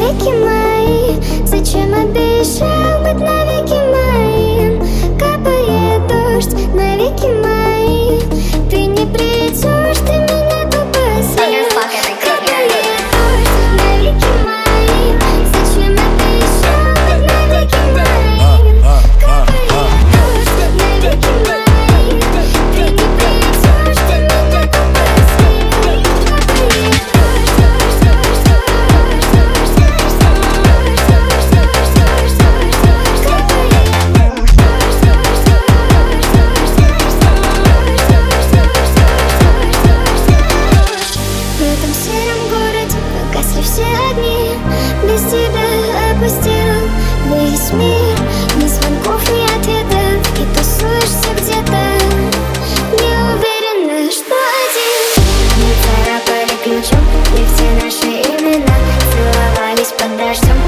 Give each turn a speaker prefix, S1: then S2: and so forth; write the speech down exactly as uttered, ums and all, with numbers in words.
S1: навеки мои. Зачем обещал быть навеки моим? Капает дождь, навеки мои. Ты не придешь, ты меня попросил. Капает дождь, навеки мои. Зачем обещал быть навеки моим? Капает дождь, навеки мои. Ты не придешь, ты меня попросил. Капает дождь, дождь, дождь, дождь, дождь, дождь, дождь, дождь, дождь, дождь, в этом сером городе погасли все огни. Без тебя опустел весь мир. Ни звонков, ни ответов, и тусуешься где-то. Не уверена, что один. Мы царапали ключом, и все наши имена целовались под дождем.